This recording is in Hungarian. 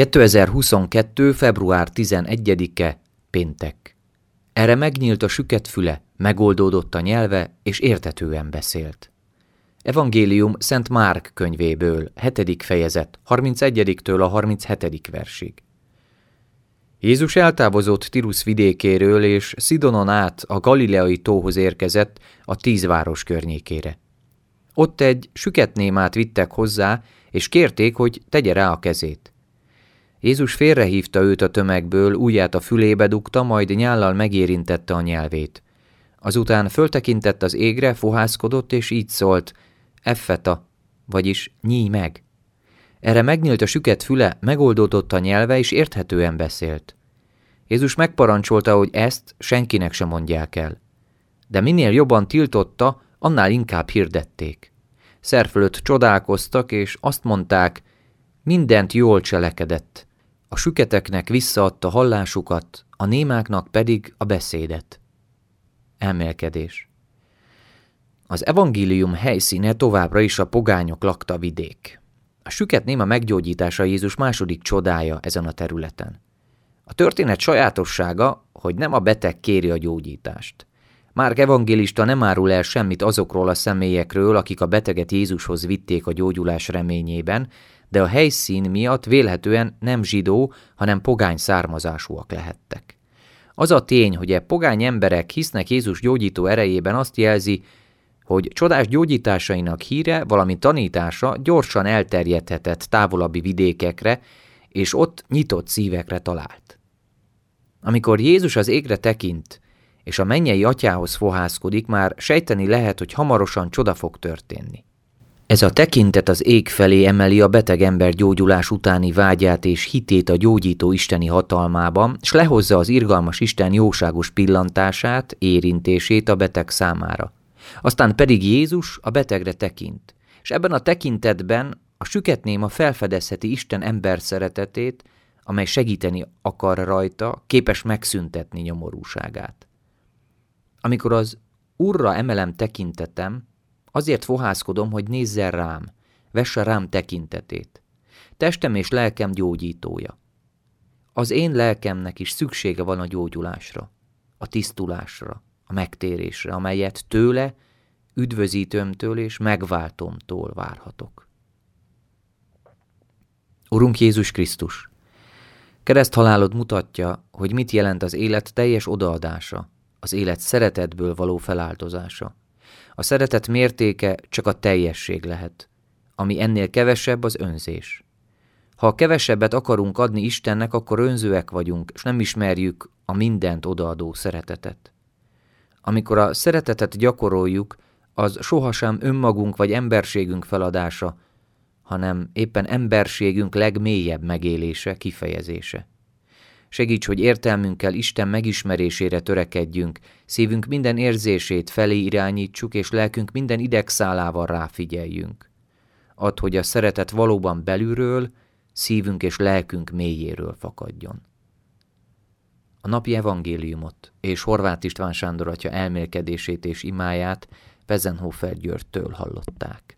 2022. február 11-e, péntek. Erre megnyílt a süket füle, megoldódott a nyelve, és érthetően beszélt. Evangélium Szent Márk könyvéből, 7. fejezet, 31-től a 37. versig. Jézus eltávozott Tirusz vidékéről, és Szidonon át a Galileai tóhoz érkezett, a 10 város környékére. Ott egy süketnémát vittek hozzá, és kérték, hogy tegye rá a kezét. Jézus félrehívta őt a tömegből, ujját a fülébe dugta, majd nyállal megérintette a nyelvét. Azután föltekintett az égre, fohászkodott, és így szólt: Effeta, vagyis nyíj meg. Erre megnyílt a süket füle, megoldódott a nyelve, és érthetően beszélt. Jézus megparancsolta, hogy ezt senkinek sem mondják el. De minél jobban tiltotta, annál inkább hirdették. Szerfölött csodálkoztak, és azt mondták: mindent jól cselekedett. A süketeknek visszaadta hallásukat, a némáknak pedig a beszédet. Elmélkedés. Az evangélium helyszíne továbbra is a pogányok lakta vidék. A süket néma meggyógyítása Jézus második csodája ezen a területen. A történet sajátossága, hogy nem a beteg kéri a gyógyítást. Márk evangélista nem árul el semmit azokról a személyekről, akik a beteget Jézushoz vitték a gyógyulás reményében, de a helyszín miatt vélhetően nem zsidó, hanem pogány származásúak lehettek. Az a tény, hogy pogány emberek hisznek Jézus gyógyító erejében, azt jelzi, hogy csodás gyógyításainak híre, valami tanítása gyorsan elterjedhetett távolabbi vidékekre, és ott nyitott szívekre talált. Amikor Jézus az égre tekint, és a mennyei atyához fohászkodik, már sejteni lehet, hogy hamarosan csoda fog történni. Ez a tekintet az ég felé emeli a beteg ember gyógyulás utáni vágyát és hitét a gyógyító isteni hatalmában, s lehozza az irgalmas Isten jóságos pillantását, érintését a beteg számára. Aztán pedig Jézus a betegre tekint, és ebben a tekintetben a süketnéma felfedezheti Isten ember szeretetét, amely segíteni akar rajta, képes megszüntetni nyomorúságát. Amikor az Urra emelem tekintetem, azért fohászkodom, hogy nézzen rám, vesse rám tekintetét. Testem és lelkem gyógyítója. Az én lelkemnek is szüksége van a gyógyulásra, a tisztulásra, a megtérésre, amelyet tőle, üdvözítőmtől és megváltómtól várhatok. Urunk Jézus Krisztus, kereszthalálod mutatja, hogy mit jelent az élet teljes odaadása, az élet szeretetből való feláldozása. A szeretet mértéke csak a teljesség lehet, ami ennél kevesebb az önzés. Ha kevesebbet akarunk adni Istennek, akkor önzőek vagyunk, és nem ismerjük a mindent odaadó szeretetet. Amikor a szeretetet gyakoroljuk, az sohasem önmagunk vagy emberségünk feladása, hanem éppen emberségünk legmélyebb megélése, kifejezése. Segíts, hogy értelmünkkel Isten megismerésére törekedjünk, szívünk minden érzését felé irányítsuk, és lelkünk minden idegszálával ráfigyeljünk. Add, hogy a szeretet valóban belülről, szívünk és lelkünk mélyéről fakadjon. A napi evangéliumot és Horváth István Sándor atya elmélkedését és imáját Wesenhofer Györgytől hallották.